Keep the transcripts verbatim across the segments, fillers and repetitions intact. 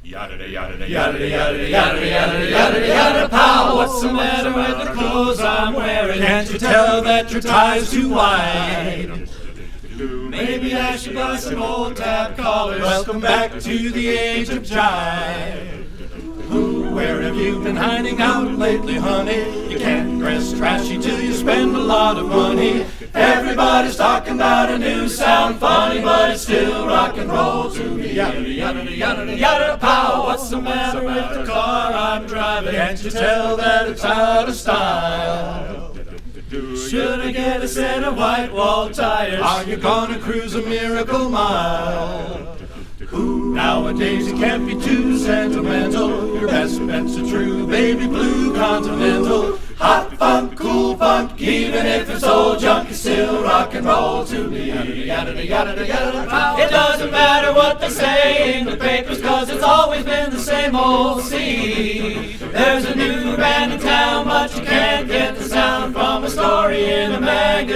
Yada yada yada yada yada yada yada yada pow. What's the matter with the clothes I'm wearing? Can't you tell that your tie's too wide? Maybe I should buy some old tab collars. Welcome back to the age of jive. Who, where have you been hiding out lately, honey? You can't dress trashy till you spend a lot of money. Everybody's talking about a new sound, funny, but it's still rock and roll to me. Yada yada yada yada pow. What's the matter with the car I'm driving? Can't you tell that it's out of style? Should I get a set of white wall tires? Are you gonna cruise a miracle mile? Ooh, nowadays you can't be too sentimental. Your best bet's a true baby blue Continental. Hot funk, cool funk, even if it's old junk, it's still rock and roll to me. Yada yada yada. It doesn't matter what they say in the papers, cause it's always been the same old scene. There's a new band in town, but you can't get the sound from a story in a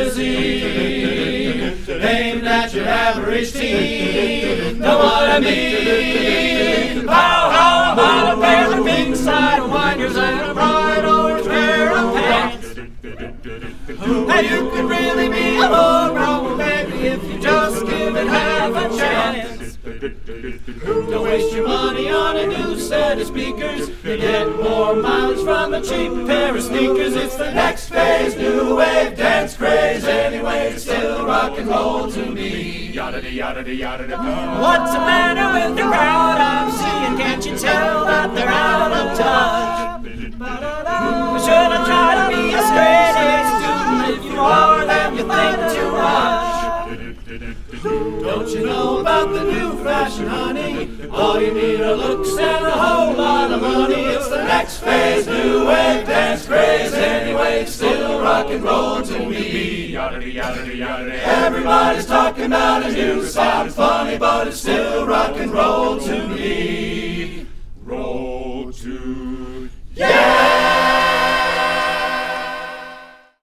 magazine aimed at your average teen. Know what I mean? How, how about a pair of pink side winders and a bright orange pair of pants? And you could really be a whole wrong baby if you just give it half a chance. Don't waste your money on a new set of speakers. You get more mileage from a cheap pair of sneakers. It's the next phase, new wave dance craze. Anyway, it's still rock and roll to me. Yada yada yada yada. What's the matter with the crowd I'm seeing? Can't you tell that they're out of touch? Should I try to be a straight A student? If you are, then you think too much. Don't you know about the new fashion, honey? All you need are looks and a whole lot of money. It's the next phase, new wave dance craze. Anyway, it's still rock and roll to me. Yada yada yada. Everybody's talking about a new sound. It's funny, but it's still rock and roll to me.